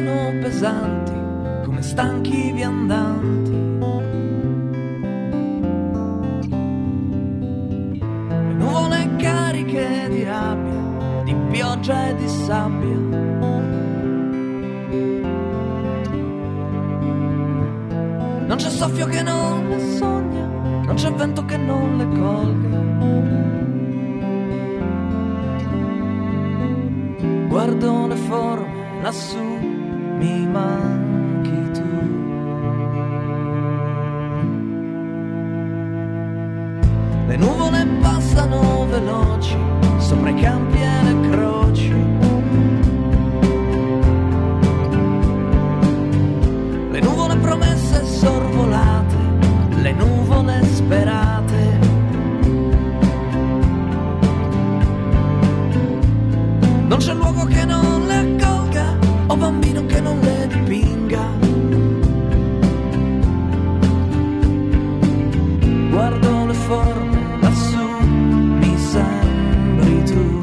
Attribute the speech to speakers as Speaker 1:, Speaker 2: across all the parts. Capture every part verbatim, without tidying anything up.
Speaker 1: passano pesanti come stanchi viandanti. Le nuvole cariche di rabbia, di pioggia e di sabbia. Non c'è soffio che non le sogna, non c'è vento che non le colga. Guardo le forme lassù, mi manchi tu. Le nuvole passano veloci sopra i campi e le croci. Le nuvole promesse sorvolate, le nuvole sperate. Non c'è luogo che non le accolga, o bambino che non le dipinga. Guardo le forme lassù, mi sembri tu.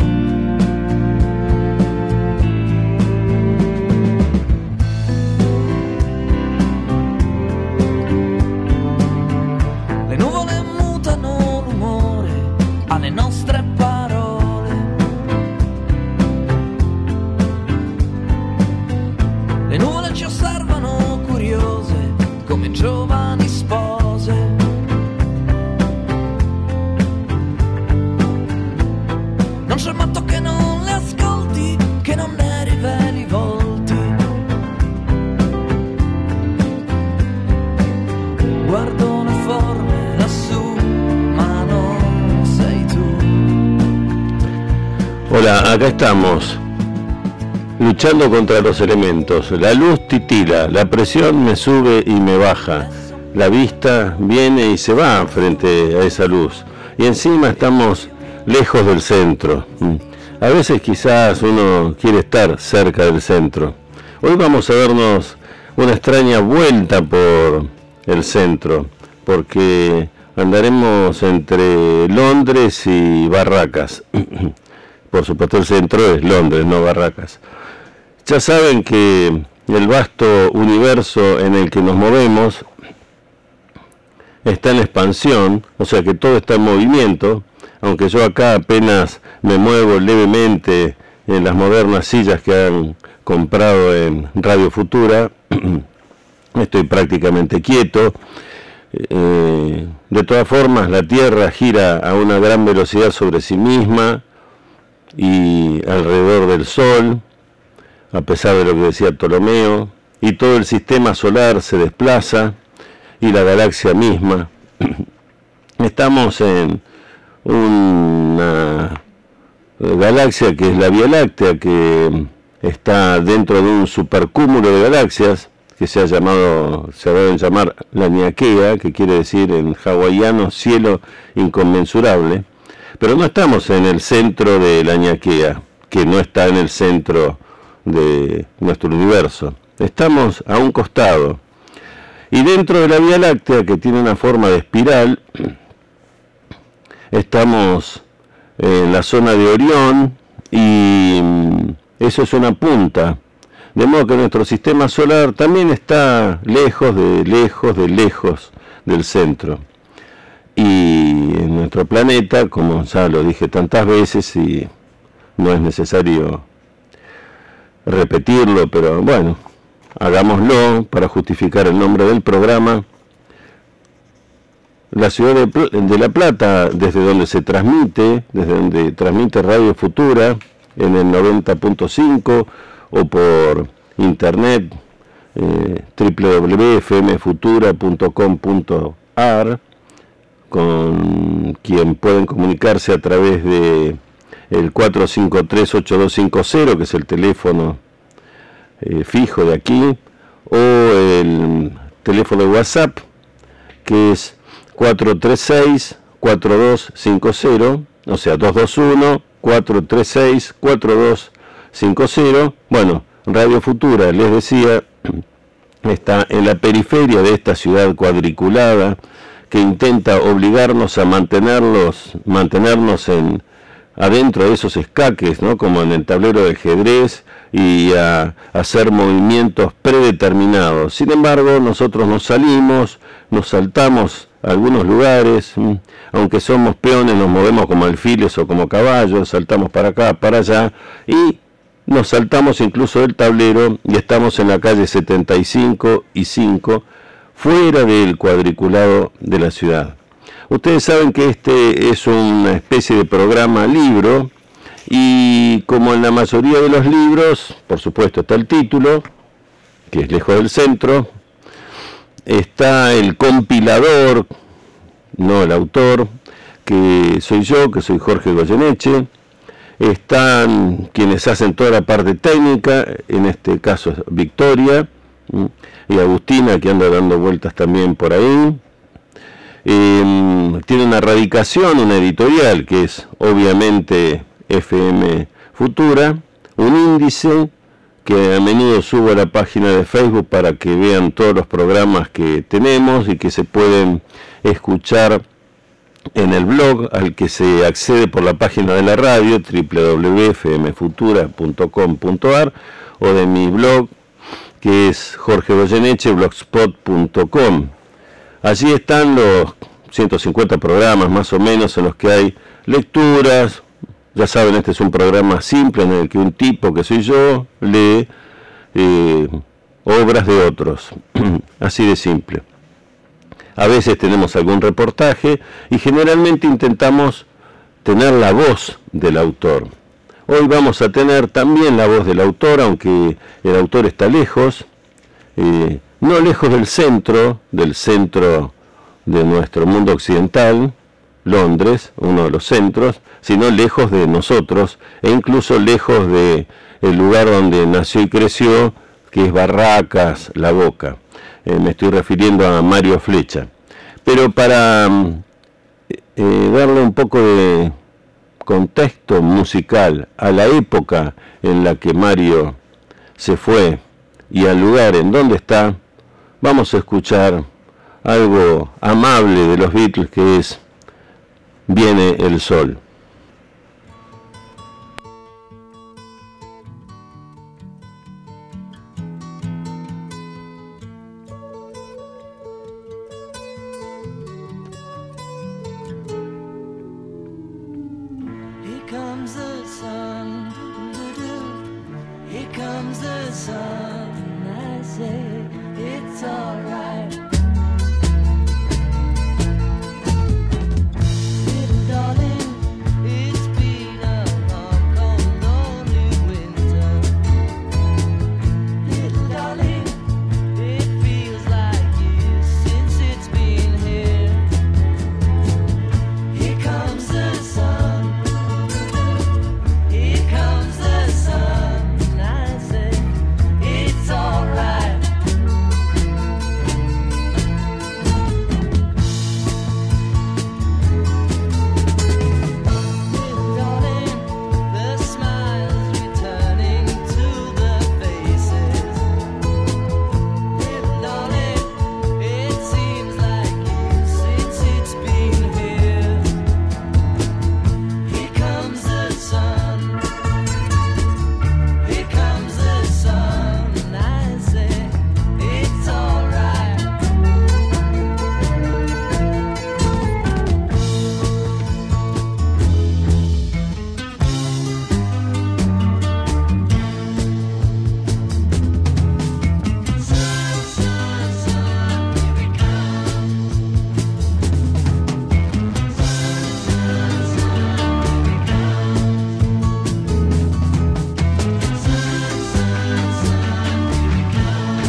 Speaker 1: Le nuvole mutano l'umore alle nostre parole. Le nuvole ci osservano curiose come giovani spose. Non c'è matto che non le ascolti, che non ne riveli i volti. Guardo le forme lassù, ma non sei tu.
Speaker 2: Hola, acá estamos, luchando contra los elementos. La luz titila, la presión me sube y me baja. La vista viene y se va frente a esa luz. Y encima estamos lejos del centro. A veces quizás uno quiere estar cerca del centro. Hoy vamos a darnos una extraña vuelta por el centro, porque andaremos entre Londres y Barracas. Por supuesto el centro es Londres, no Barracas. Ya saben que el vasto universo en el que nos movemos está en expansión, o sea que todo está en movimiento, aunque yo acá apenas me muevo levemente en las modernas sillas que han comprado en Radio Futura, estoy prácticamente quieto. Eh, de todas formas, la Tierra gira a una gran velocidad sobre sí misma y alrededor del Sol, a pesar de lo que decía Ptolomeo, y todo el sistema solar se desplaza, y la galaxia misma. Estamos en una galaxia que es la Vía Láctea, que está dentro de un supercúmulo de galaxias, que se ha llamado, se deben llamar Laniakea, que quiere decir en hawaiano cielo inconmensurable, pero no estamos en el centro de Laniakea, que no está en el centro de nuestro universo. Estamos a un costado. Y dentro de la Vía Láctea, que tiene una forma de espiral, estamos en la zona de Orión, y eso es una punta. De modo que nuestro sistema solar también está lejos de lejos de lejos del centro. Y en nuestro planeta, como ya lo dije tantas veces y no es necesario repetirlo, pero bueno, hagámoslo para justificar el nombre del programa. La ciudad de, de La Plata, desde donde se transmite, desde donde transmite Radio Futura en el noventa punto cinco o por internet eh, doble u doble u doble u punto f m futura punto com punto a r, con quien pueden comunicarse a través de el cuatro cinco tres ocho dos cinco cero, que es el teléfono eh, fijo de aquí, o el teléfono de WhatsApp, que es cuatro tres seis cuatro dos cinco cero, o sea, dos dos uno cuatro tres seis cuatro dos cinco cero. Bueno, Radio Futura, les decía, está en la periferia de esta ciudad cuadriculada que intenta obligarnos a mantenerlos, mantenernos en adentro de esos escaques, ¿no? Como en el tablero de ajedrez, y a, a hacer movimientos predeterminados. Sin embargo, nosotros nos salimos, nos saltamos a algunos lugares, aunque somos peones, nos movemos como alfiles o como caballos, saltamos para acá, para allá, y nos saltamos incluso del tablero y estamos en la calle setenta y cinco y cinco, fuera del cuadriculado de la ciudad. Ustedes saben que este es una especie de programa libro, y como en la mayoría de los libros, por supuesto está el título, que es Lejos del Centro, está el compilador, no el autor, que soy yo, que soy Jorge Goyeneche, están quienes hacen toda la parte técnica, en este caso es Victoria, y Agustina, que anda dando vueltas también por ahí. Eh, tiene una radicación, una editorial, que es obviamente F M Futura, un índice que a menudo subo a la página de Facebook para que vean todos los programas que tenemos y que se pueden escuchar en el blog al que se accede por la página de la radio doble u doble u doble u punto f m futura punto com punto a r o de mi blog, que es jorge goyeneche blogspot punto com. Allí están los ciento cincuenta programas más o menos en los que hay lecturas. Ya saben, este es un programa simple en el que un tipo, que soy yo, lee eh, obras de otros. Así de simple. A veces tenemos algún reportaje y generalmente intentamos tener la voz del autor. Hoy vamos a tener también la voz del autor, aunque el autor está lejos, eh, no lejos del centro, del centro de nuestro mundo occidental, Londres, uno de los centros, sino lejos de nosotros e incluso lejos de el lugar donde nació y creció, que es Barracas, La Boca. Eh, me estoy refiriendo a Mario Flecha. Pero para eh, darle un poco de contexto musical a la época en la que Mario se fue y al lugar en donde está, vamos a escuchar algo amable de los Beatles, que es Viene el Sol.
Speaker 1: Here comes the sun, doo-doo. Here comes the sun, I say it's alright. Little darling, it's been a long, cold, lonely winter. Little darling, it feels like years since it's been here. Here comes the sun. Here comes the sun, I say it's alright. Little darling, the smiles returning to the faces. Little darling, it seems like years since it's been here. Here comes the sun. Here comes the sun, I say it's alright. Sun, sun, sun, here it comes. Sun, sun, sun, here it comes. Sun, sun, sun, here it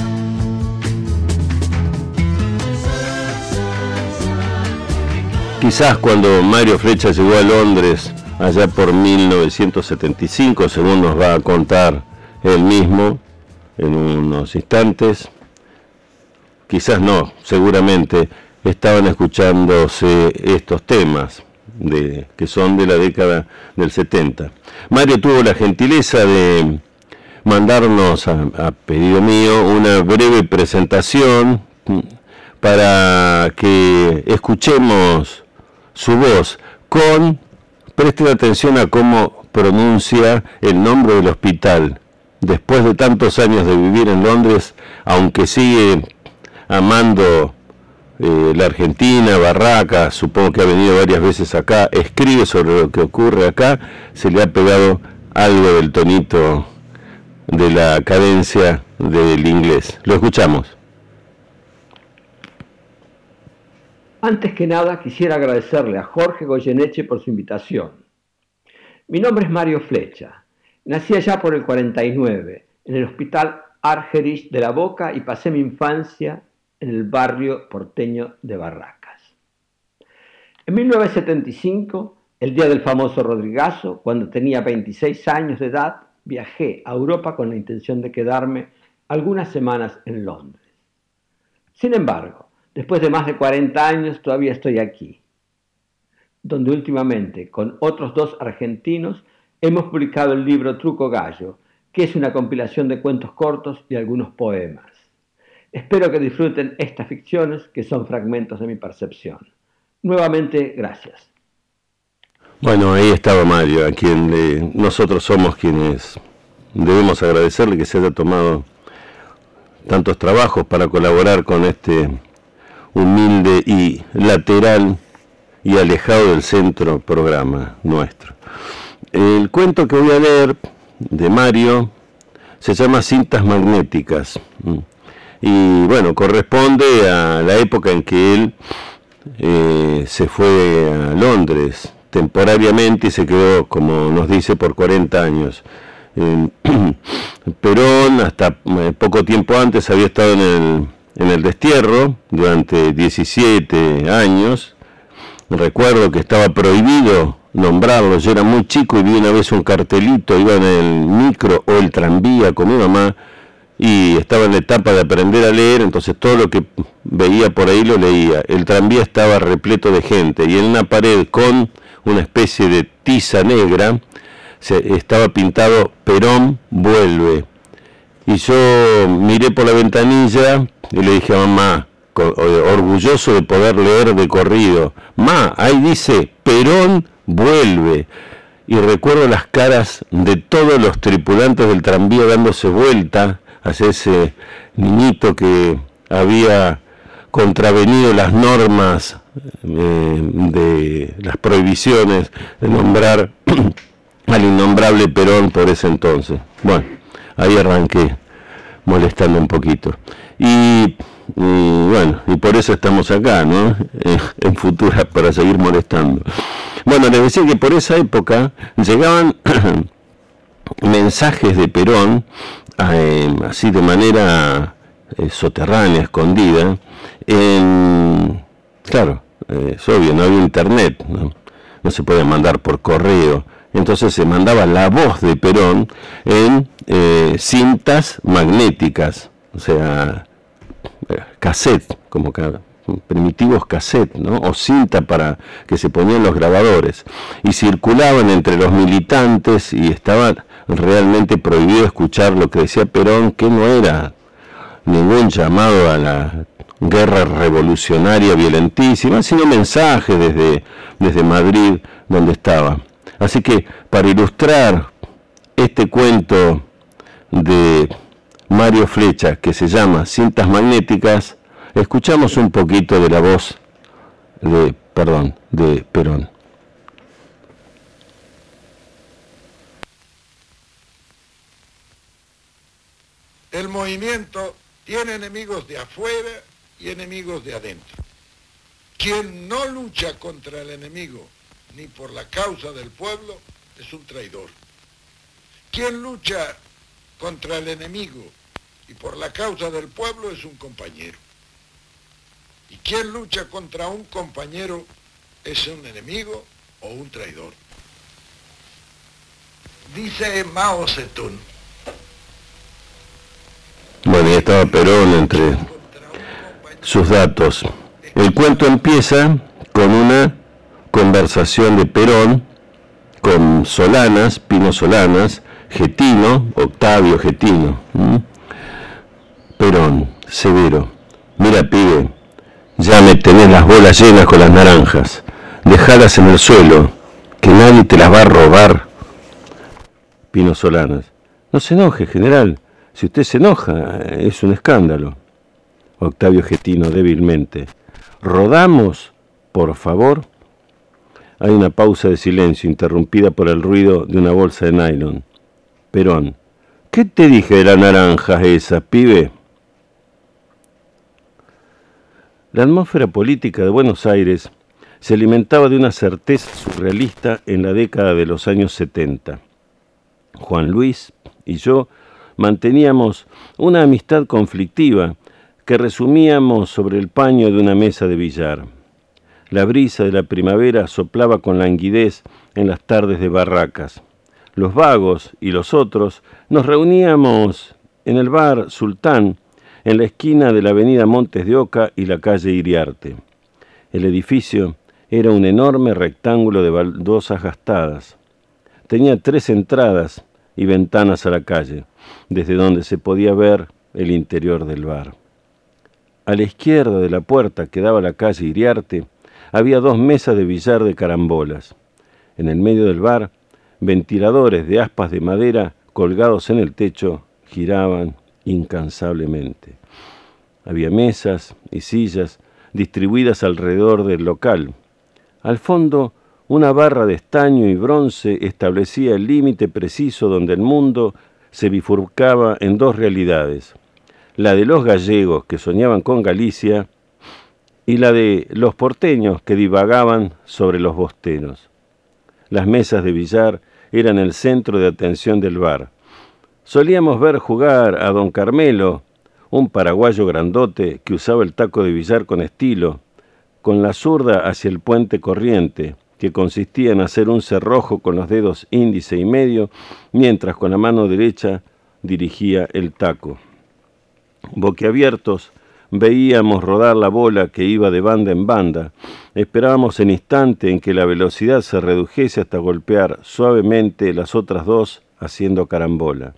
Speaker 1: comes. Sun, sun, sun, here it comes.
Speaker 2: Quizás cuando Mario Flecha llegó a Londres, allá por mil novecientos setenta y cinco, según nos va a contar él mismo en unos instantes, quizás no, seguramente estaban escuchándose estos temas de, que son de la década del setenta. Mario tuvo la gentileza de mandarnos, a, a pedido mío, una breve presentación para que escuchemos su voz con, presten atención a cómo pronuncia el nombre del hospital, después de tantos años de vivir en Londres, aunque sigue amando eh, la Argentina, Barracas, supongo que ha venido varias veces acá, escribe sobre lo que ocurre acá, se le ha pegado algo del tonito de la cadencia del inglés. Lo escuchamos.
Speaker 3: Antes que nada, quisiera agradecerle a Jorge Goyeneche por su invitación. Mi nombre es Mario Flecha. Nací allá por el cuarenta y nueve, en el Hospital Argerich de La Boca, y pasé mi infancia en el barrio porteño de Barracas. En mil novecientos setenta y cinco, el día del famoso Rodrigazo, cuando tenía veintiséis años de edad, viajé a Europa con la intención de quedarme algunas semanas en Londres. Sin embargo, después de más de cuarenta años todavía estoy aquí, donde últimamente, con otros dos argentinos, hemos publicado el libro Truco Gallo, que es una compilación de cuentos cortos y algunos poemas. Espero que disfruten estas ficciones, que son fragmentos de mi percepción. Nuevamente, gracias.
Speaker 2: Bueno, ahí estaba Mario, a quien eh, nosotros somos quienes debemos agradecerle que se haya tomado tantos trabajos para colaborar con este humilde y lateral y alejado del centro programa nuestro. El cuento que voy a leer de Mario se llama Cintas Magnéticas y bueno, corresponde a la época en que él eh, se fue a Londres temporariamente y se quedó, como nos dice, por cuarenta años. Eh, Perón hasta eh, poco tiempo antes había estado en el, en el destierro durante diecisiete años. Recuerdo que estaba prohibido nombrarlo, yo era muy chico y vi una vez un cartelito, iba en el micro o el tranvía con mi mamá y estaba en la etapa de aprender a leer, entonces todo lo que veía por ahí lo leía. El tranvía estaba repleto de gente y en una pared con una especie de tiza negra se, estaba pintado Perón vuelve. Y yo miré por la ventanilla y le dije a mamá, orgulloso de poder leer de corrido, ma, ahí dice Perón vuelve. Y recuerdo las caras de todos los tripulantes del tranvía dándose vuelta hacia ese niñito que había contravenido las normas eh, de las prohibiciones de nombrar al innombrable Perón por ese entonces. Bueno, ahí arranqué molestando un poquito. Y, y bueno, y por eso estamos acá, ¿no? Eh, en Futura, para seguir molestando. Bueno, les decía que por esa época llegaban mensajes de Perón, eh, así de manera eh, soterránea, escondida, en, claro, eh, es obvio, no había internet, ¿no? No se podía mandar por correo, entonces se mandaba la voz de Perón en eh, cintas magnéticas, o sea, cassette, como que primitivos cassette, ¿no? O cinta para que se ponían los grabadores y circulaban entre los militantes y estaba realmente prohibido escuchar lo que decía Perón, que no era ningún llamado a la guerra revolucionaria violentísima, sino mensajes desde, desde Madrid, donde estaba. Así que para ilustrar este cuento de Mario Flecha, que se llama Cintas Magnéticas, escuchamos un poquito de la voz de, perdón, de Perón.
Speaker 4: El movimiento tiene enemigos de afuera y enemigos de adentro. Quien no lucha contra el enemigo ni por la causa del pueblo es un traidor. Quien lucha contra el enemigo y por la causa del pueblo es un compañero. Y quien lucha contra un compañero es un enemigo o un traidor. Dice Mao Zedong.
Speaker 2: Bueno, y estaba Perón entre sus datos. El cuento empieza con una conversación de Perón con Solanas, Pino Solanas, Getino, Octavio Getino. ¿Mm? Perón, severo. Mira, pibe, ya me tenés las bolas llenas con las naranjas. Dejalas en el suelo, que nadie te las va a robar. Pino Solanas. No se enoje, general. Si usted se enoja, es un escándalo. Octavio Getino débilmente. ¿Rodamos, por favor? Hay una pausa de silencio interrumpida por el ruido de una bolsa de nylon. Perón. ¿Qué te dije de la naranja esa, pibe? La atmósfera política de Buenos Aires se alimentaba de una certeza surrealista en la década de los años setenta. Juan Luis y yo manteníamos una amistad conflictiva que resumíamos sobre el paño de una mesa de billar. La brisa de la primavera soplaba con languidez en las tardes de barracas. Los vagos y los otros nos reuníamos en el bar Sultán, en la esquina de la avenida Montes de Oca y la calle Iriarte. El edificio era un enorme rectángulo de baldosas gastadas. Tenía tres entradas y ventanas a la calle, desde donde se podía ver el interior del bar. A la izquierda de la puerta que daba a la calle Iriarte había dos mesas de billar de carambolas. En el medio del bar, ventiladores de aspas de madera colgados en el techo giraban incansablemente. Había mesas y sillas distribuidas alrededor del local. Al fondo, una barra de estaño y bronce establecía el límite preciso donde el mundo se bifurcaba en dos realidades, la de los gallegos que soñaban con Galicia y la de los porteños que divagaban sobre los bosteros. Las mesas de billar eran el centro de atención del bar. Solíamos ver jugar a don Carmelo, un paraguayo grandote que usaba el taco de billar con estilo, con la zurda hacia el puente corriente, que consistía en hacer un cerrojo con los dedos índice y medio, mientras con la mano derecha dirigía el taco. Boquiabiertos, veíamos rodar la bola que iba de banda en banda. Esperábamos el instante en que la velocidad se redujese hasta golpear suavemente las otras dos haciendo carambola.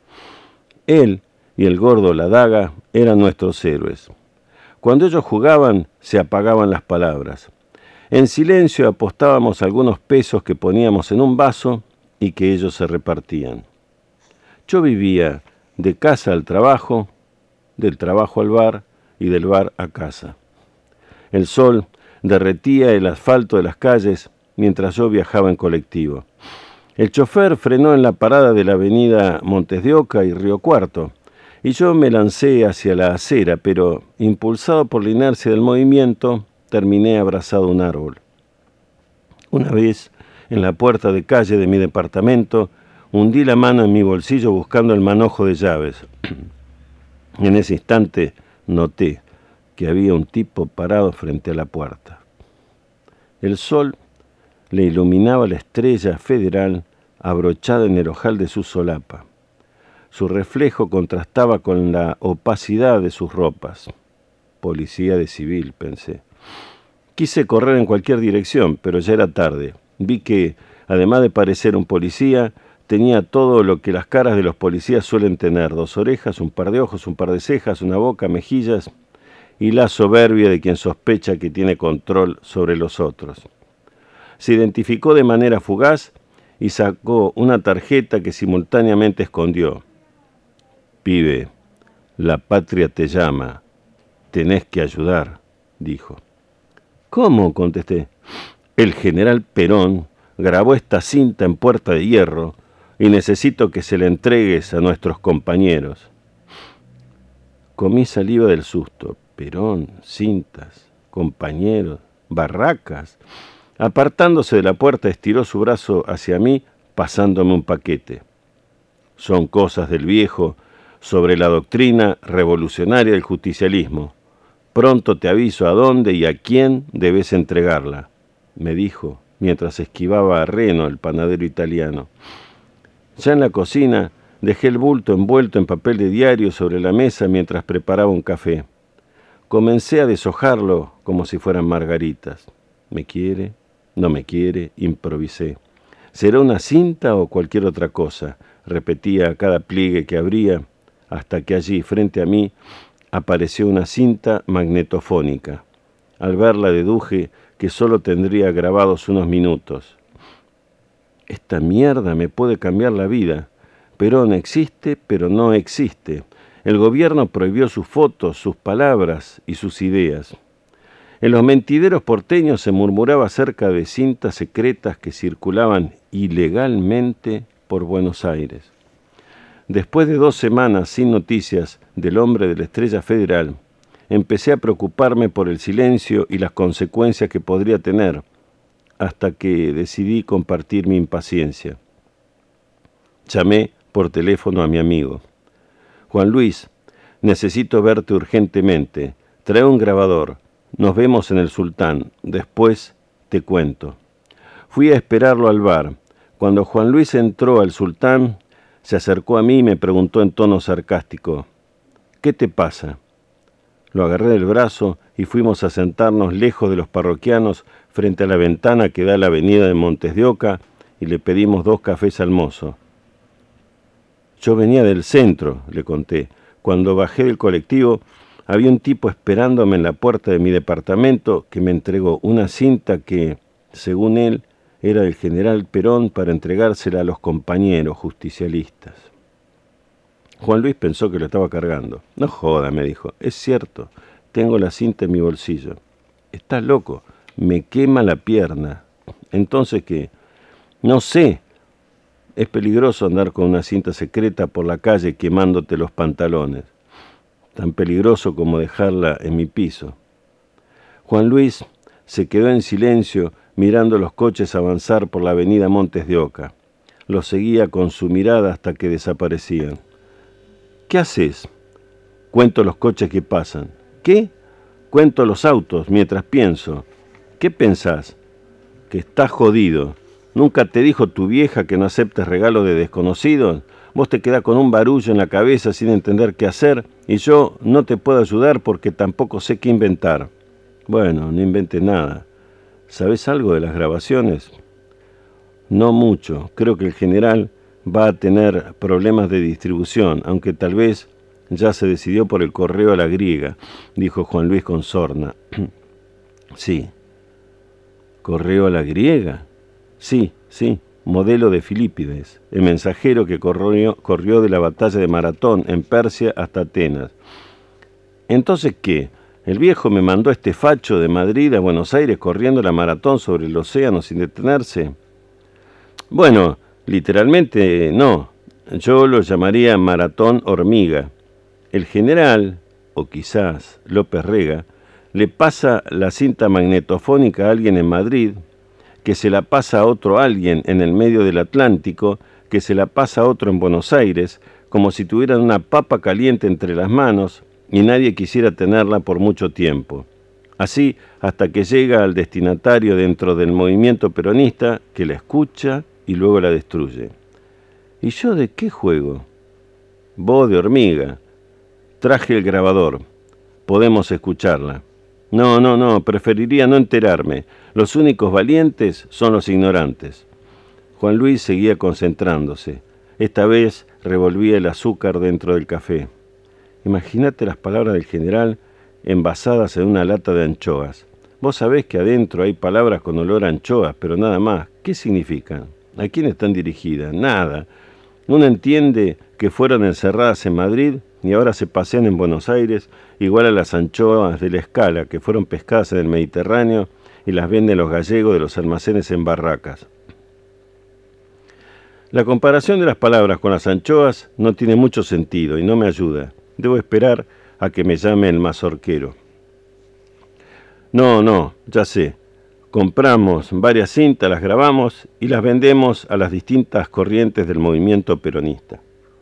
Speaker 2: Él y el gordo La Daga eran nuestros héroes. Cuando ellos jugaban, se apagaban las palabras. En silencio apostábamos algunos pesos que poníamos en un vaso y que ellos se repartían. Yo vivía de casa al trabajo, del trabajo al bar y del bar a casa. El sol derretía el asfalto de las calles mientras yo viajaba en colectivo. El chofer frenó en la parada de la avenida Montes de Oca y Río Cuarto, y yo me lancé hacia la acera, pero, impulsado por la inercia del movimiento, terminé abrazado a un árbol. Una vez, en la puerta de calle de mi departamento, hundí la mano en mi bolsillo buscando el manojo de llaves. En ese instante noté que había un tipo parado frente a la puerta. El sol le iluminaba la estrella federal abrochada en el ojal de su solapa. Su reflejo contrastaba con la opacidad de sus ropas. Policía de civil, pensé. Quise correr en cualquier dirección, pero ya era tarde. Vi que, además de parecer un policía, tenía todo lo que las caras de los policías suelen tener: dos orejas, un par de ojos, un par de cejas, una boca, mejillas y la soberbia de quien sospecha que tiene control sobre los otros. Se identificó de manera fugaz y sacó una tarjeta que simultáneamente escondió. «Pibe, la patria te llama. Tenés que ayudar», dijo. «¿Cómo?», contesté. «El general Perón grabó esta cinta en Puerta de Hierro y necesito que se la entregues a nuestros compañeros». Comí saliva del susto. Perón, cintas, compañeros, barracas. Apartándose de la puerta, estiró su brazo hacia mí, pasándome un paquete. «Son cosas del viejo sobre la doctrina revolucionaria del justicialismo. Pronto te aviso a dónde y a quién debes entregarla», me dijo, mientras esquivaba a Reno, el panadero italiano. Ya en la cocina, dejé el bulto envuelto en papel de diario sobre la mesa mientras preparaba un café. Comencé a deshojarlo como si fueran margaritas. ¿Me quiere? ¿No me quiere? Improvisé. ¿Será una cinta o cualquier otra cosa?, repetía a cada pliegue que abría, hasta que allí, frente a mí, apareció una cinta magnetofónica. Al verla deduje que solo tendría grabados unos minutos. «Esta mierda me puede cambiar la vida», Perón existe, pero no existe. El gobierno prohibió sus fotos, sus palabras y sus ideas. En los mentideros porteños se murmuraba acerca de cintas secretas que circulaban ilegalmente por Buenos Aires. Después de dos semanas sin noticias del hombre de la Estrella Federal, empecé a preocuparme por el silencio y las consecuencias que podría tener, hasta que decidí compartir mi impaciencia. Llamé por teléfono a mi amigo. Juan Luis, necesito verte urgentemente. Trae un grabador. Nos vemos en el Sultán. Después te cuento. Fui a esperarlo al bar. Cuando Juan Luis entró al Sultán, se acercó a mí y me preguntó en tono sarcástico: ¿qué te pasa? Lo agarré del brazo y fuimos a sentarnos lejos de los parroquianos frente a la ventana que da a la avenida de Montes de Oca y le pedimos dos cafés al mozo. Yo venía del centro, le conté. Cuando bajé del colectivo, había un tipo esperándome en la puerta de mi departamento que me entregó una cinta que, según él, era del general Perón para entregársela a los compañeros justicialistas. Juan Luis pensó que lo estaba cargando. No joda, me dijo. Es cierto, tengo la cinta en mi bolsillo. Estás loco, me quema la pierna. Entonces, ¿qué? No sé. Es peligroso andar con una cinta secreta por la calle quemándote los pantalones. Tan peligroso como dejarla en mi piso. Juan Luis se quedó en silencio mirando los coches avanzar por la avenida Montes de Oca. Los seguía con su mirada hasta que desaparecían. ¿Qué haces? Cuento los coches que pasan. ¿Qué? Cuento los autos mientras pienso. ¿Qué pensás? Que estás jodido. ¿Nunca te dijo tu vieja que no aceptes regalos de desconocidos? Vos te quedás con un barullo en la cabeza sin entender qué hacer y yo no te puedo ayudar porque tampoco sé qué inventar. Bueno, no inventes nada. ¿Sabés algo de las grabaciones? No mucho. Creo que el general va a tener problemas de distribución, aunque tal vez ya se decidió por el correo a la griega, dijo Juan Luis con sorna. Sí. ¿Correo a la griega? Sí, sí, modelo de Filipides, el mensajero que corrió, corrió de la batalla de Maratón en Persia hasta Atenas. ¿Entonces qué? El viejo me mandó este facho de Madrid a Buenos Aires corriendo la maratón sobre el océano sin detenerse. Bueno, literalmente no. Yo lo llamaría maratón hormiga. El general, o quizás López Rega, le pasa la cinta magnetofónica a alguien en Madrid, que se la pasa a otro alguien en el medio del Atlántico, que se la pasa a otro en Buenos Aires, como si tuvieran una papa caliente entre las manos y nadie quisiera tenerla por mucho tiempo. Así hasta que llega al destinatario dentro del movimiento peronista, que la escucha y luego la destruye. ¿Y yo de qué juego? Vos de hormiga. Traje el grabador. Podemos escucharla. No, no, no, preferiría no enterarme. Los únicos valientes son los ignorantes. Juan Luis seguía concentrándose. Esta vez revolvía el azúcar dentro del café. Imagínate las palabras del general envasadas en una lata de anchoas. Vos sabés que adentro hay palabras con olor a anchoas, pero nada más. ¿Qué significan? ¿A quién están dirigidas? Nada. Uno entiende que fueron encerradas en Madrid y ahora se pasean en Buenos Aires, igual a las anchoas de la Escala, que fueron pescadas en el Mediterráneo y las venden los gallegos de los almacenes en barracas. La comparación de las palabras con las anchoas no tiene mucho sentido y no me ayuda. Debo esperar a que me llame el mazorquero. No, no, ya sé. Compramos varias cintas, las grabamos y las vendemos a las distintas corrientes del movimiento peronista.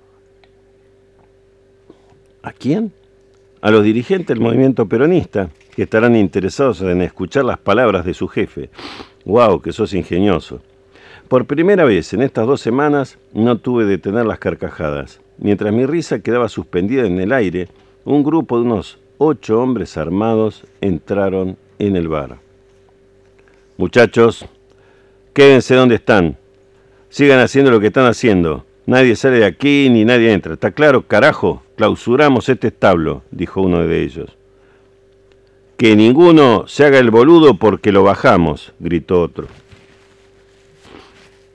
Speaker 2: ¿A quién? A los dirigentes del movimiento peronista, que estarán interesados en escuchar las palabras de su jefe. ¡Guau, que sos ingenioso! Por primera vez en estas dos semanas no tuve de tener las carcajadas. Mientras mi risa quedaba suspendida en el aire, un grupo de unos ocho hombres armados entraron en el bar. Muchachos, quédense donde están. Sigan haciendo lo que están haciendo. Nadie sale de aquí ni nadie entra. ¿Está claro, carajo? Clausuramos este establo, dijo uno de ellos. Que ninguno se haga el boludo porque lo bajamos, gritó otro.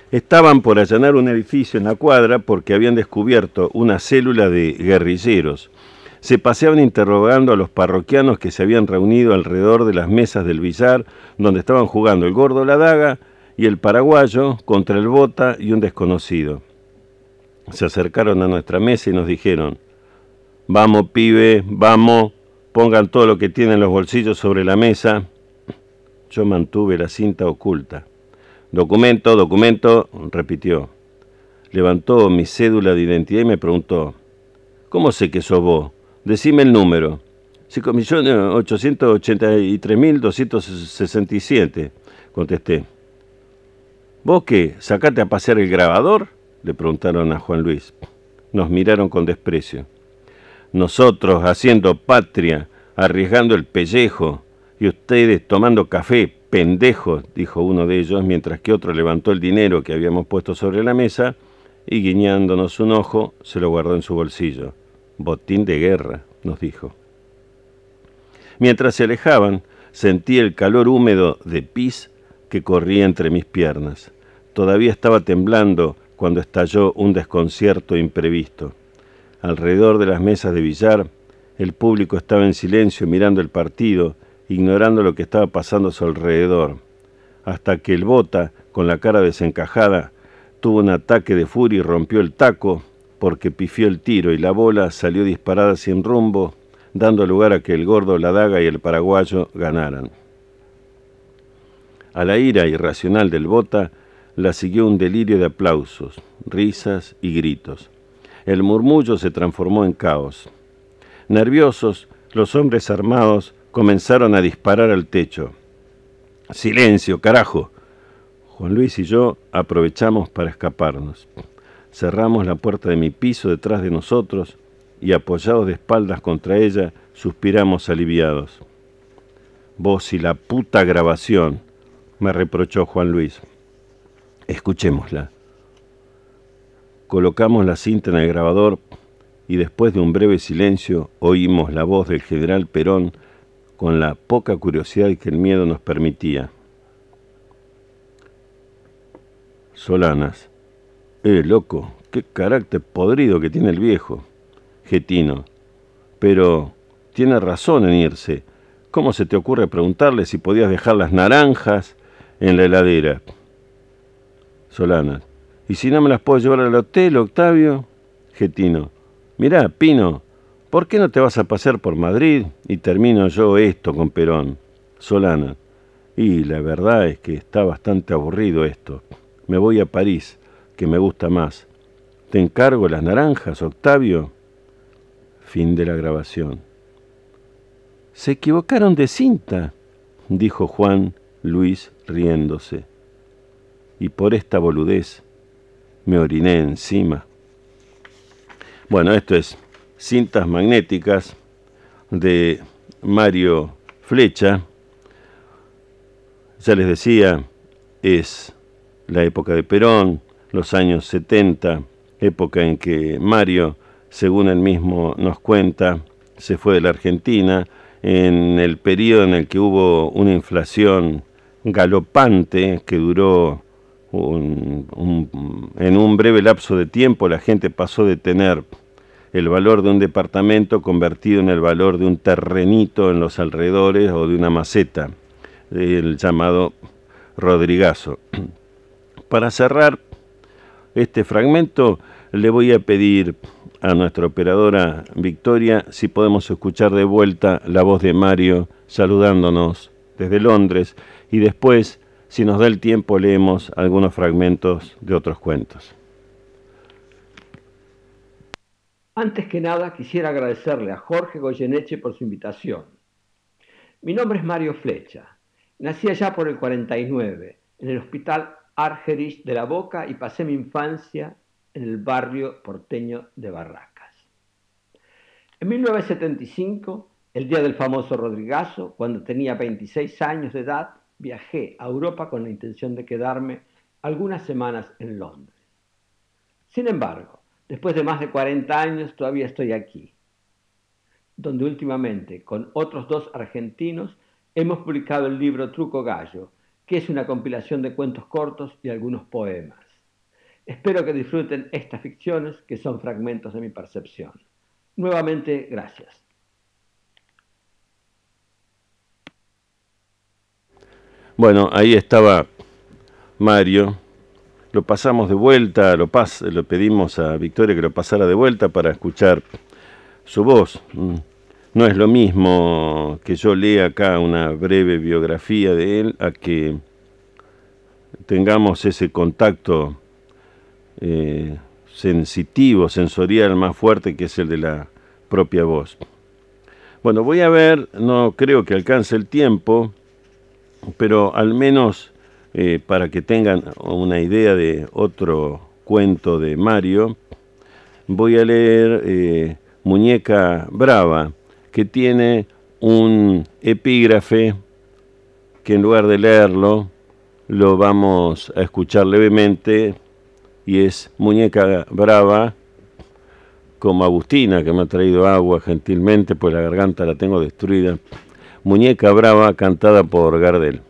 Speaker 2: Estaban por allanar un edificio en la cuadra porque habían descubierto una célula de guerrilleros. Se paseaban interrogando a los parroquianos que se habían reunido alrededor de las mesas del billar, donde estaban jugando el gordo La Daga y el paraguayo contra el Bota y un desconocido. Se acercaron a nuestra mesa y nos dijeron: «Vamos, pibe, vamos, pongan todo lo que tienen en los bolsillos sobre la mesa». Yo mantuve la cinta oculta. «Documento, documento», repitió. Levantó mi cédula de identidad y me preguntó: «¿Cómo sé que sos vos? Decime el número». cinco millones ochocientos ochenta y tres mil doscientos sesenta y siete, contesté. «¿Vos qué? ¿Sacate a pasear el grabador?», le preguntaron a Juan Luis. Nos miraron con desprecio. «Nosotros haciendo patria, arriesgando el pellejo, y ustedes tomando café, pendejos», dijo uno de ellos, mientras que otro levantó el dinero que habíamos puesto sobre la mesa y, guiñándonos un ojo, se lo guardó en su bolsillo. «Botín de guerra», nos dijo. Mientras se alejaban, sentí el calor húmedo de pis que corría entre mis piernas. Todavía estaba temblando cuando estalló un desconcierto imprevisto. Alrededor de las mesas de billar, el público estaba en silencio mirando el partido, ignorando lo que estaba pasando a su alrededor, hasta que el Bota, con la cara desencajada, tuvo un ataque de furia y rompió el taco porque pifió el tiro y la bola salió disparada sin rumbo, dando lugar a que el gordo La Daga y el paraguayo ganaran. A la ira irracional del Bota la siguió un delirio de aplausos, risas y gritos. El murmullo se transformó en caos. Nerviosos, los hombres armados comenzaron a disparar al techo. «¡Silencio, carajo!». Juan Luis y yo aprovechamos para escaparnos. Cerramos la puerta de mi piso detrás de nosotros y, apoyados de espaldas contra ella, suspiramos aliviados. «Vos y la puta grabación», me reprochó Juan Luis. «Escuchémosla». Colocamos la cinta en el grabador y después de un breve silencio oímos la voz del general Perón con la poca curiosidad que el miedo nos permitía. Solanas: «Eh, loco, qué carácter podrido que tiene el viejo». Getino: «Pero tiene razón en irse. ¿Cómo se te ocurre preguntarle si podías dejar las naranjas en la heladera?». Solanas: «¿Y si no me las puedo llevar al hotel, Octavio?». Getino: «Mirá, Pino, ¿por qué no te vas a pasear por Madrid y termino yo esto con Perón?». Solanas: «Y la verdad es que está bastante aburrido esto. Me voy a París, que me gusta más. ¿Te encargo las naranjas, Octavio?». Fin de la grabación. «Se equivocaron de cinta», dijo Juan Luis riéndose. «Y por esta boludez me oriné encima». Bueno, esto es Cintas magnéticas de Mario Flecha. Ya les decía, es la época de Perón, los años setenta, época en que Mario, según él mismo nos cuenta, se fue de la Argentina, en el periodo en el que hubo una inflación galopante que duró un, un, en un breve lapso de tiempo. La gente pasó de tener el valor de un departamento convertido en el valor de un terrenito en los alrededores o de una maceta, el llamado Rodrigazo. Para cerrar este fragmento, le voy a pedir a nuestra operadora Victoria si podemos escuchar de vuelta la voz de Mario saludándonos desde Londres, y después, si nos da el tiempo, leemos algunos fragmentos de otros cuentos.
Speaker 3: Antes que nada, quisiera agradecerle a Jorge Goyeneche por su invitación. Mi nombre es Mario Flecha. Nací allá por el cuarenta y nueve, en el Hospital Argerich de La Boca, y pasé mi infancia en el barrio porteño de Barracas. En mil novecientos setenta y cinco, el día del famoso Rodrigazo, cuando tenía veintiséis años de edad, viajé a Europa con la intención de quedarme algunas semanas en Londres. Sin embargo, después de más de cuarenta años, todavía estoy aquí, donde últimamente, con otros dos argentinos, hemos publicado el libro Truco Gallo, que es una compilación de cuentos cortos y algunos poemas. Espero que disfruten estas ficciones que son fragmentos de mi percepción. Nuevamente, gracias.
Speaker 2: Bueno, ahí estaba Mario. Lo pasamos de vuelta, lo, pas lo pedimos a Victoria que lo pasara de vuelta para escuchar su voz. No es lo mismo que yo lea acá una breve biografía de él a que tengamos ese contacto eh, sensitivo, sensorial más fuerte que es el de la propia voz. Bueno, voy a ver, no creo que alcance el tiempo, pero al menos eh, para que tengan una idea de otro cuento de Mario, voy a leer eh, Muñeca Brava, que tiene un epígrafe que en lugar de leerlo, lo vamos a escuchar levemente, y es Muñeca Brava, como Agustina, que me ha traído agua gentilmente, pues la garganta la tengo destruida. Muñeca Brava, cantada por Gardel.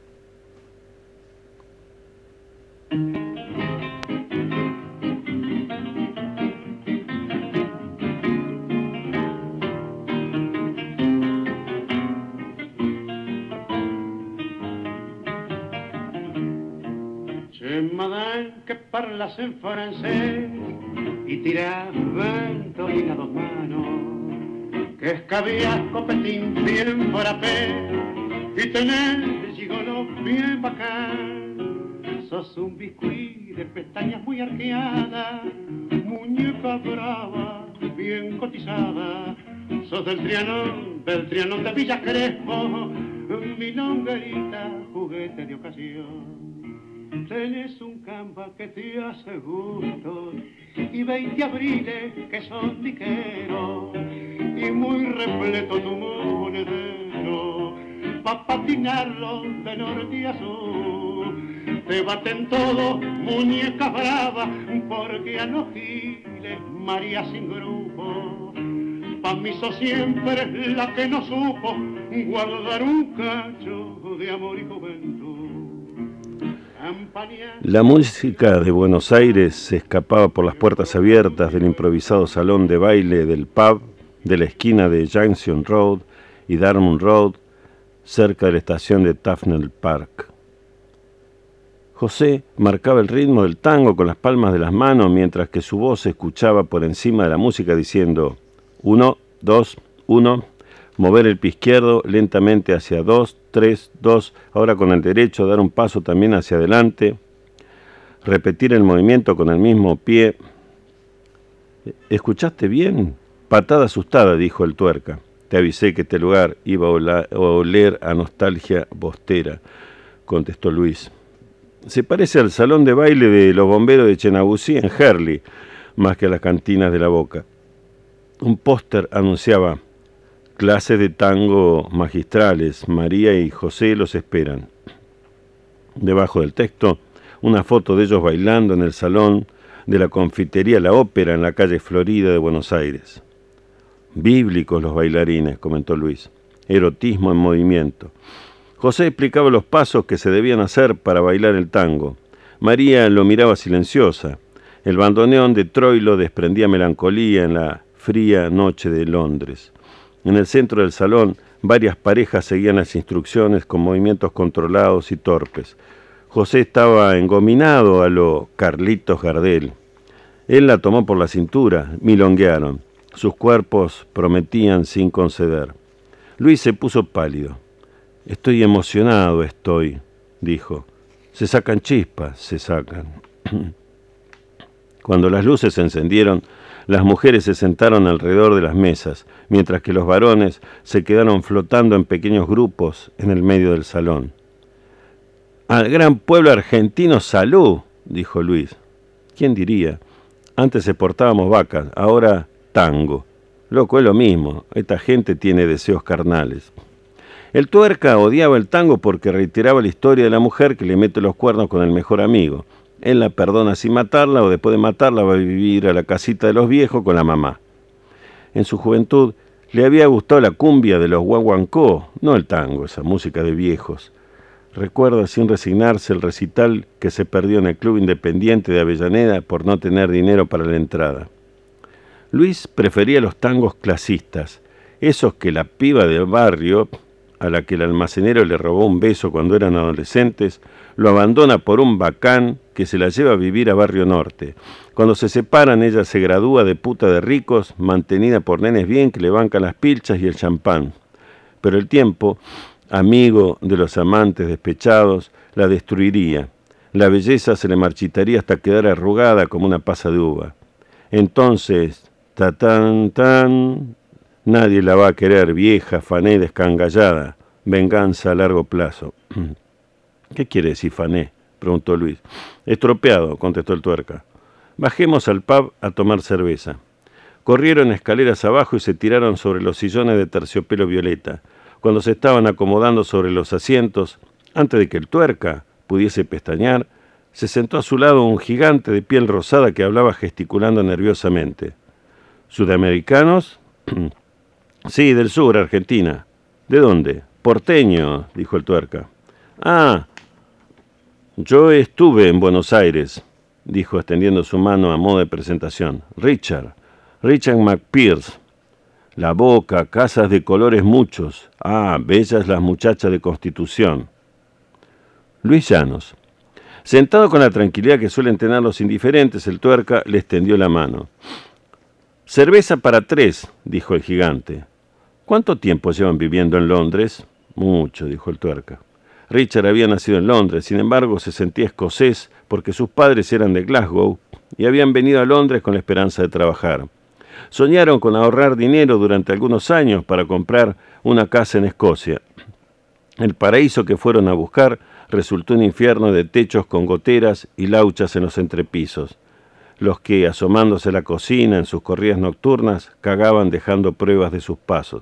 Speaker 5: Que parlas en francés y tiras ventolina a dos manos, que escabías copetín bien forapé y tenés gigolo bien bacán. Sos un biscuit de pestañas muy arqueadas, muñeca brava bien cotizada. Sos del Trianón, del Trianón de Villa Crespo, milonguerita, juguete de ocasión. Tenés un campa que te hace gusto y veinte abriles que son tiqueros y muy repleto tu monedero pa' patinarlo de norte a sur. Te baten todos, muñeca brava, porque a los giles María sin grupo. Pa' mí sos siempre la que no supo guardar un cacho de amor y juventud.
Speaker 2: La música de Buenos Aires se escapaba por las puertas abiertas del improvisado salón de baile del pub de la esquina de Junction Road y Dartmouth Road, cerca de la estación de Tufnell Park. José marcaba el ritmo del tango con las palmas de las manos, mientras que su voz se escuchaba por encima de la música diciendo uno, dos, uno, mover el pie izquierdo lentamente hacia dos, tres, dos, ahora con el derecho dar un paso también hacia adelante, repetir el movimiento con el mismo pie. ¿Escuchaste bien? Patada asustada, dijo el tuerca. Te avisé que este lugar iba a oler a nostalgia bostera, contestó Luis. Se parece al salón de baile de los bomberos de Chenabusí en Herley, más que a las cantinas de la Boca. Un póster anunciaba: clases de tango magistrales, María y José los esperan. Debajo del texto, una foto de ellos bailando en el salón de la confitería La Ópera en la calle Florida de Buenos Aires. Bíblicos los bailarines, comentó Luis. Erotismo en movimiento. José explicaba los pasos que se debían hacer para bailar el tango. María lo miraba silenciosa. El bandoneón de Troilo desprendía melancolía en la fría noche de Londres. En el centro del salón, varias parejas seguían las instrucciones con movimientos controlados y torpes. José estaba engominado a lo Carlitos Gardel. Él la tomó por la cintura, milonguearon. Sus cuerpos prometían sin conceder. Luis se puso pálido. Estoy emocionado, estoy, dijo. Se sacan chispas, se sacan. Cuando las luces se encendieron, las mujeres se sentaron alrededor de las mesas, mientras que los varones se quedaron flotando en pequeños grupos en el medio del salón. Al gran pueblo argentino, salud, dijo Luis. ¿Quién diría? Antes exportábamos vacas, ahora tango. Loco, es lo mismo, esta gente tiene deseos carnales. El tuerca odiaba el tango porque reiteraba la historia de la mujer que le mete los cuernos con el mejor amigo. Él la perdona sin matarla, o después de matarla va a vivir a la casita de los viejos con la mamá. En su juventud le había gustado la cumbia de los guaguancó, no el tango, esa música de viejos. Recuerda sin resignarse el recital que se perdió en el Club Independiente de Avellaneda por no tener dinero para la entrada. Luis prefería los tangos clasistas, esos que la piba del barrio, a la que el almacenero le robó un beso cuando eran adolescentes, lo abandona por un bacán que se la lleva a vivir a Barrio Norte. Cuando se separan, ella se gradúa de puta de ricos, mantenida por nenes bien que le bancan las pilchas y el champán. Pero el tiempo, amigo de los amantes despechados, la destruiría. La belleza se le marchitaría hasta quedar arrugada como una pasa de uva. Entonces, ta tan tan, nadie la va a querer, vieja, fané, descangallada, venganza a largo plazo. ¿Qué quiere decir fané?, preguntó Luis. Estropeado, contestó el Tuerca. Bajemos al pub a tomar cerveza. Corrieron escaleras abajo y se tiraron sobre los sillones de terciopelo violeta. Cuando se estaban acomodando sobre los asientos, antes de que el Tuerca pudiese pestañear, se sentó a su lado un gigante de piel rosada que hablaba gesticulando nerviosamente. ¿Sudamericanos? Sí, del sur, Argentina. ¿De dónde? Porteño, dijo el Tuerca. Ah, yo estuve en Buenos Aires, dijo extendiendo su mano a modo de presentación. Richard, Richard McPearce. La Boca, casas de colores muchos. Ah, bellas las muchachas de Constitución. Luis Llanos. Sentado con la tranquilidad que suelen tener los indiferentes, el Tuerca le extendió la mano. Cerveza para tres, dijo el gigante. ¿Cuánto tiempo llevan viviendo en Londres? Mucho, dijo el Tuerca. Richard había nacido en Londres, sin embargo se sentía escocés porque sus padres eran de Glasgow y habían venido a Londres con la esperanza de trabajar. Soñaron con ahorrar dinero durante algunos años para comprar una casa en Escocia. El paraíso que fueron a buscar resultó un infierno de techos con goteras y lauchas en los entrepisos. Los que, asomándose a la cocina en sus corridas nocturnas, cagaban dejando pruebas de sus pasos.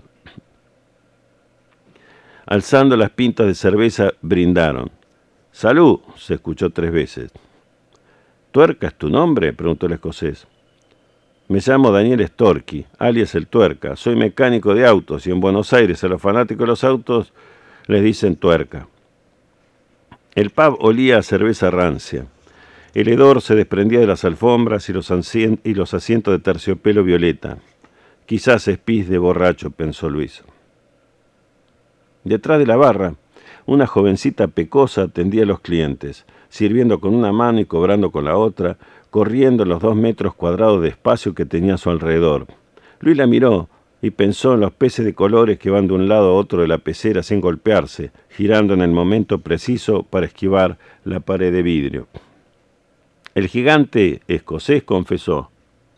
Speaker 2: Alzando las pintas de cerveza, brindaron. «¡Salud!», se escuchó tres veces. «¿Tuerca es tu nombre?», preguntó el escocés. «Mellamo Daniel Storky, alias el Tuerca. Soy mecánico de autos y en Buenos Aires a los fanáticos de los autos les dicen Tuerca». El pub olía a cerveza rancia. El hedor se desprendía de las alfombras y los, ansien- y los asientos de terciopelo violeta. Quizás es pis de borracho, pensó Luis. Detrás de la barra, una jovencita pecosa atendía a los clientes, sirviendo con una mano y cobrando con la otra, corriendo los dos metros cuadrados de espacio que tenía a su alrededor. Luis la miró y pensó en los peces de colores que van de un lado a otro de la pecera sin golpearse, girando en el momento preciso para esquivar la pared de vidrio. El gigante escocés confesó: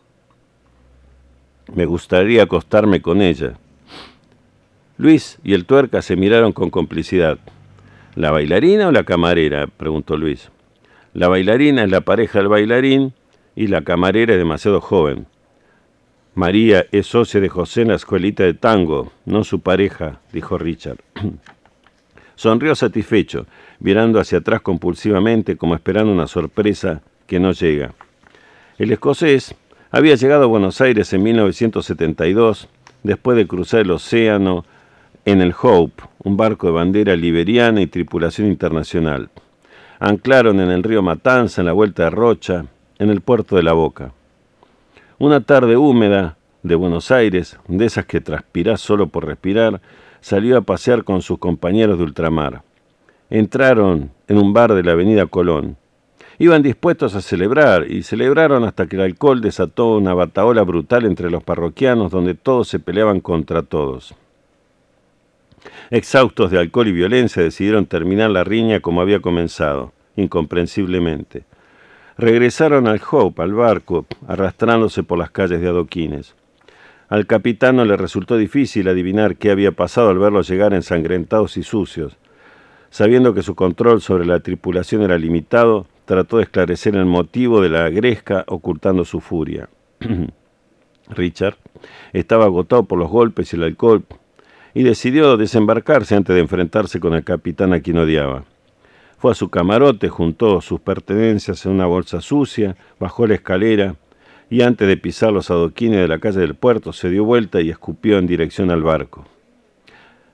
Speaker 2: «Me gustaría acostarme con ella». Luis y el Tuerca se miraron con complicidad. ¿La bailarina o la camarera?, preguntó Luis. La bailarina es la pareja del bailarín y la camarera es demasiado joven. María es socia de José en la escuelita de tango, no su pareja, dijo Richard. Sonrió satisfecho, mirando hacia atrás compulsivamente como esperando una sorpresa que no llega. El escocés había llegado a Buenos Aires en mil novecientos setenta y dos, después de cruzar el océano en el Hope, un barco de bandera liberiana y tripulación internacional. Anclaron en el río Matanza, en la vuelta de Rocha, en el puerto de La Boca. Una tarde húmeda de Buenos Aires, de esas que transpirás solo por respirar, salió a pasear con sus compañeros de ultramar. Entraron en un bar de la avenida Colón. Iban dispuestos a celebrar, y celebraron hasta que el alcohol desató una batahola brutal entre los parroquianos, donde todos se peleaban contra todos. Exhaustos de alcohol y violencia, decidieron terminar la riña como había comenzado, incomprensiblemente. Regresaron al Hope, al barco, arrastrándose por las calles de adoquines. Al capitán le resultó difícil adivinar qué había pasado al verlos llegar ensangrentados y sucios. Sabiendo que su control sobre la tripulación era limitado, trató de esclarecer el motivo de la gresca, ocultando su furia. Richard estaba agotado por los golpes y el alcohol y decidió desembarcarse antes de enfrentarse con el capitán a quien odiaba. Fue a su camarote, juntó sus pertenencias en una bolsa sucia, bajó la escalera y antes de pisar los adoquines de la calle del puerto se dio vuelta y escupió en dirección al barco.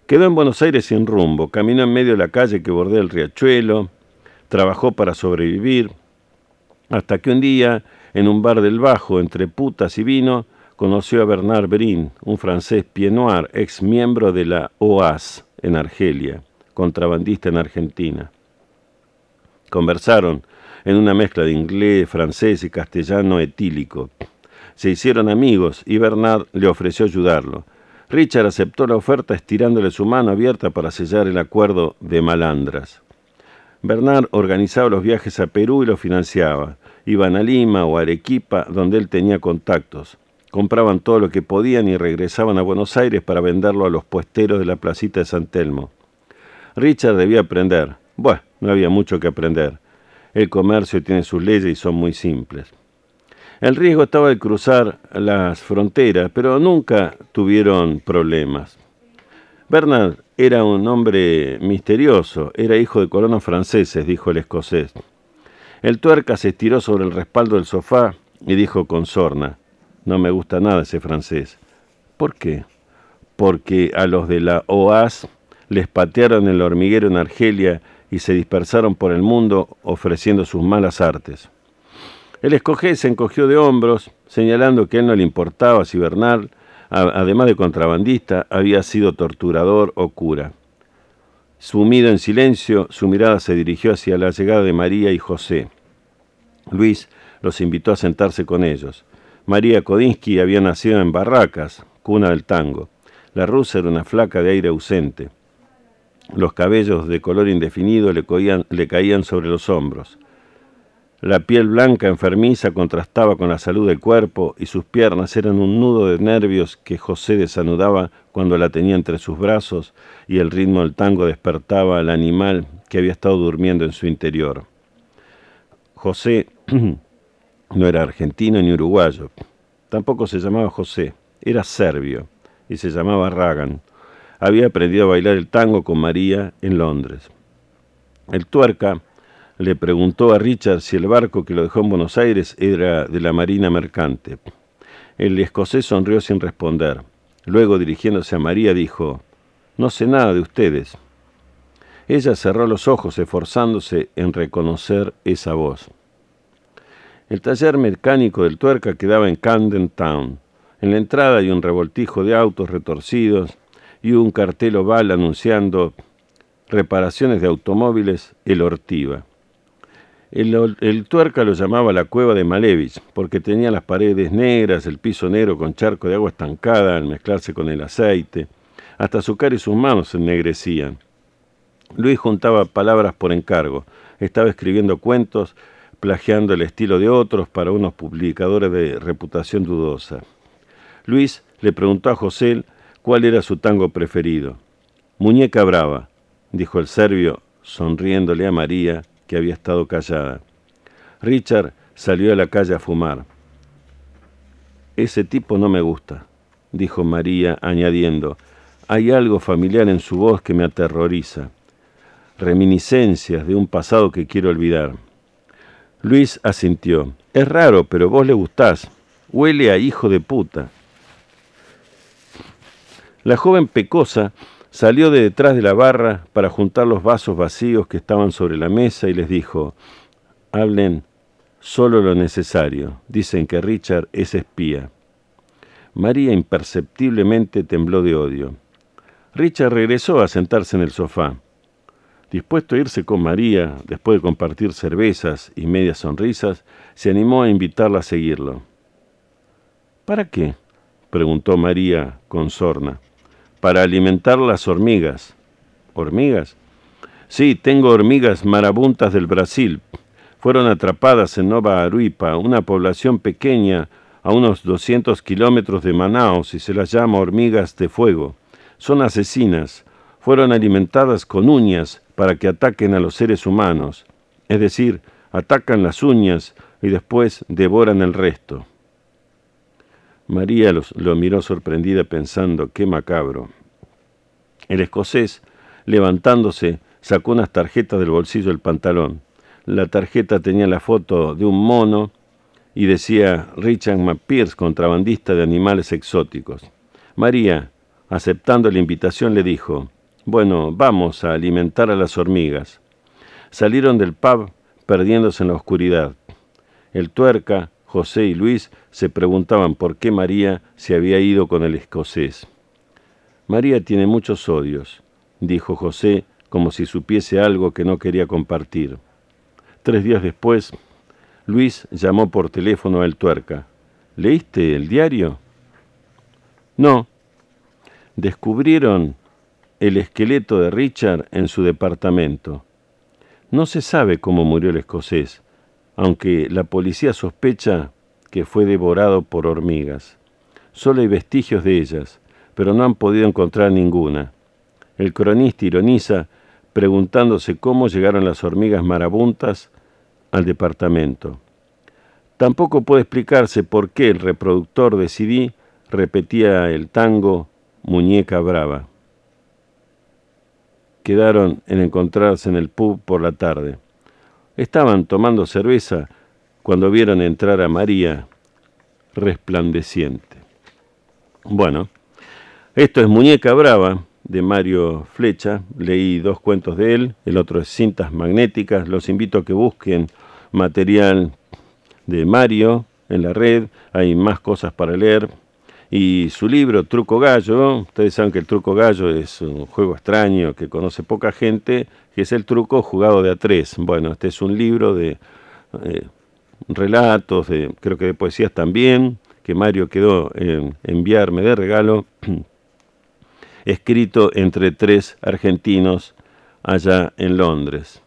Speaker 2: Quedó en Buenos Aires sin rumbo, caminó en medio de la calle que bordea el riachuelo, trabajó para sobrevivir, hasta que un día, en un bar del Bajo, entre putas y vino, conoció a Bernard Brin, un francés pied noir, ex miembro de la O A S en Argelia, contrabandista en Argentina. Conversaron en una mezcla de inglés, francés y castellano etílico. Se hicieron amigos y Bernard le ofreció ayudarlo. Richard aceptó la oferta estirándole su mano abierta para sellar el acuerdo de malandras. Bernard organizaba los viajes a Perú y los financiaba. Iban a Lima o a Arequipa, donde él tenía contactos. Compraban todo lo que podían y regresaban a Buenos Aires para venderlo a los puesteros de la placita de San Telmo. Richard debía aprender. Bueno, no había mucho que aprender. El comercio tiene sus leyes y son muy simples. El riesgo estaba de cruzar las fronteras, pero nunca tuvieron problemas. Bernard era un hombre misterioso, era hijo de colonos franceses, dijo el escocés. El tuerca se estiró sobre el respaldo del sofá y dijo con sorna, no me gusta nada ese francés. ¿Por qué? Porque a los de la O A S les patearon el hormiguero en Argelia y se dispersaron por el mundo ofreciendo sus malas artes. El escocés se encogió de hombros, señalando que a él no le importaba si Bernard, además de contrabandista, había sido torturador o cura. Sumido en silencio, su mirada se dirigió hacia la llegada de María y José. Luis los invitó a sentarse con ellos. María Kodinsky había nacido en Barracas, cuna del tango. La rusa era una flaca de aire ausente. Los cabellos de color indefinido le, coían, le caían sobre los hombros. La piel blanca enfermiza contrastaba con la salud del cuerpo y sus piernas eran un nudo de nervios que José desanudaba cuando la tenía entre sus brazos y el ritmo del tango despertaba al animal que había estado durmiendo en su interior. José no era argentino ni uruguayo, tampoco se llamaba José, era serbio y se llamaba Ragan. Había aprendido a bailar el tango con María en Londres. El tuerca le preguntó a Richard si el barco que lo dejó en Buenos Aires era de la Marina Mercante. El escocés sonrió sin responder. Luego, dirigiéndose a María, dijo, «No sé nada de ustedes». Ella cerró los ojos, esforzándose en reconocer esa voz. El taller mecánico del tuerca quedaba en Camden Town. En la entrada hay un revoltijo de autos retorcidos y un cartel oval anunciando reparaciones de automóviles El Ortiva. El, el tuerca lo llamaba la cueva de Malevich, porque tenía las paredes negras, el piso negro con charco de agua estancada al mezclarse con el aceite. Hasta su cara y sus manos se ennegrecían. Luis juntaba palabras por encargo. Estaba escribiendo cuentos, plagiando el estilo de otros para unos publicadores de reputación dudosa. Luis le preguntó a José cuál era su tango preferido. «Muñeca brava», dijo el serbio, sonriéndole a María, que había estado callada. Richard salió a la calle a fumar. «Ese tipo no me gusta», dijo María, añadiendo, «hay algo familiar en su voz que me aterroriza. Reminiscencias de un pasado que quiero olvidar». Luis asintió. «Es raro, pero vos le gustás. Huele a hijo de puta». La joven pecosa salió de detrás de la barra para juntar los vasos vacíos que estaban sobre la mesa y les dijo, «Hablen solo lo necesario. Dicen que Richard es espía». María imperceptiblemente tembló de odio. Richard regresó a sentarse en el sofá. Dispuesto a irse con María, después de compartir cervezas y medias sonrisas, se animó a invitarla a seguirlo. «¿Para qué?», preguntó María con sorna. «Para alimentar las hormigas». ¿Hormigas? «Sí, tengo hormigas marabuntas del Brasil. Fueron atrapadas en Nova Aruipa, una población pequeña a unos doscientos kilómetros de Manaos, y se las llama hormigas de fuego. Son asesinas. Fueron alimentadas con uñas para que ataquen a los seres humanos. Es decir, atacan las uñas y después devoran el resto». María los, lo miró sorprendida pensando, qué macabro. El escocés, levantándose, sacó unas tarjetas del bolsillo del pantalón. La tarjeta tenía la foto de un mono y decía Richard McPearce, contrabandista de animales exóticos. María, aceptando la invitación, le dijo, Bueno, vamos a alimentar a las hormigas. Salieron del pub perdiéndose en la oscuridad. El Tuerca, José y Luis se preguntaban por qué María se había ido con el escocés. María tiene muchos odios, dijo José, como si supiese algo que no quería compartir. Tres días después, Luis llamó por teléfono al Tuerca. ¿Leíste el diario? No. Descubrieron el esqueleto de Richard en su departamento. No se sabe cómo murió el escocés, aunque la policía sospecha que fue devorado por hormigas. Solo hay vestigios de ellas, pero no han podido encontrar ninguna. El cronista ironiza preguntándose cómo llegaron las hormigas marabuntas al departamento. Tampoco puede explicarse por qué el reproductor de C D repetía el tango Muñeca Brava. Quedaron en encontrarse en el pub por la tarde. Estaban tomando cerveza cuando vieron entrar a María, resplandeciente. Bueno, esto es Muñeca Brava, de Mario Flecha. Leí dos cuentos de él, el otro es Cintas Magnéticas. Los invito a que busquen material de Mario en la red, hay más cosas para leer. Y su libro, Truco Gallo, ustedes saben que el Truco Gallo es un juego extraño que conoce poca gente, que es el truco jugado de a tres. Bueno, este es un libro de eh, relatos, de, creo que de poesías también, que Mario quedó en enviarme de regalo, escrito entre tres argentinos allá en Londres.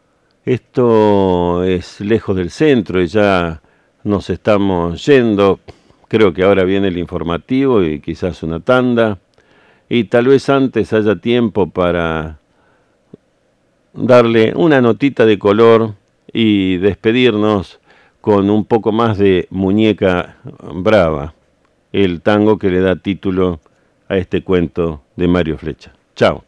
Speaker 2: Esto es lejos del centro y ya nos estamos yendo. Creo que ahora viene el informativo y quizás una tanda. Y tal vez antes haya tiempo para darle una notita de color y despedirnos con un poco más de Muñeca Brava, el tango que le da título a este cuento de Mario Flecha. Chao.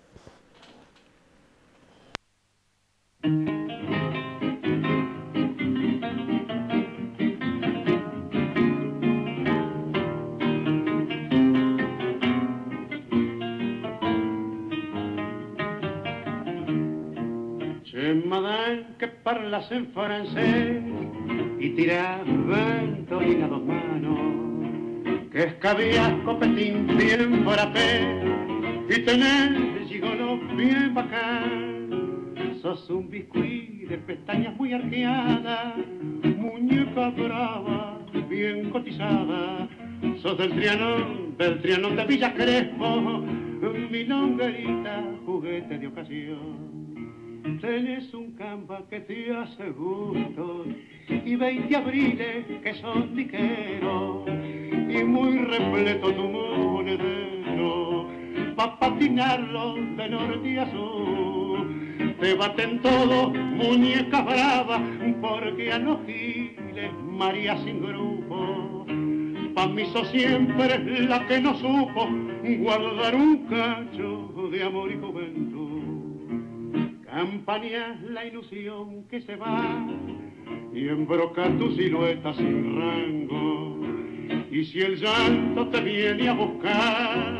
Speaker 5: Madame que parlas en francés y tiras ventolina a dos manos, que escabías copetín bien frappé y tenés gigolo bien bacán. Sos un biscuit de pestañas muy arqueadas, muñeca brava, bien cotizada. Sos del Trianón, del Trianón de Villa Crespo, mi longuerita, juguete de ocasión. Tenés un camba que te hace gusto y veinte abriles que son liqueros y muy repleto tu monedero pa' patinarlo de norte a sur. Te baten todos, muñeca brava, porque a los giles María sin grupo. Pa' mí sos siempre la que no supo guardar un cacho de amor y juventud. Campañas la ilusión que se va y embroca tu silueta sin rango. Y si el llanto te viene a buscar,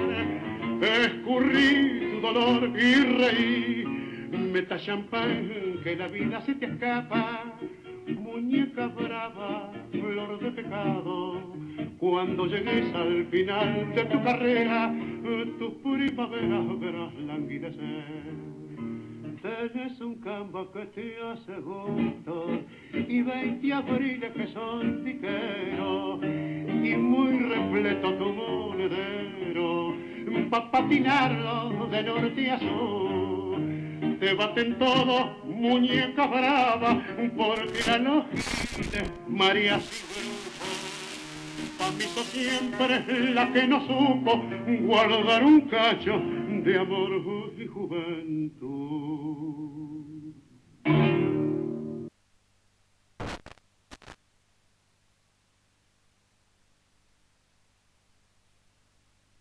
Speaker 5: escurrí tu dolor y reí. Meta champán que la vida se te escapa, muñeca brava, flor de pecado. Cuando llegues al final de tu carrera, tus primaveras verás languidecer. Tenés un campo que te hace gusto y veinte abriles que son tiqueros y muy repleto tu monedero pa' patinarlo de norte a sur. Te baten todos, muñeca brava, porque la noche María sin grupo. Pa' mí sos siempre la que no supo guardar un cacho de amor y juventud.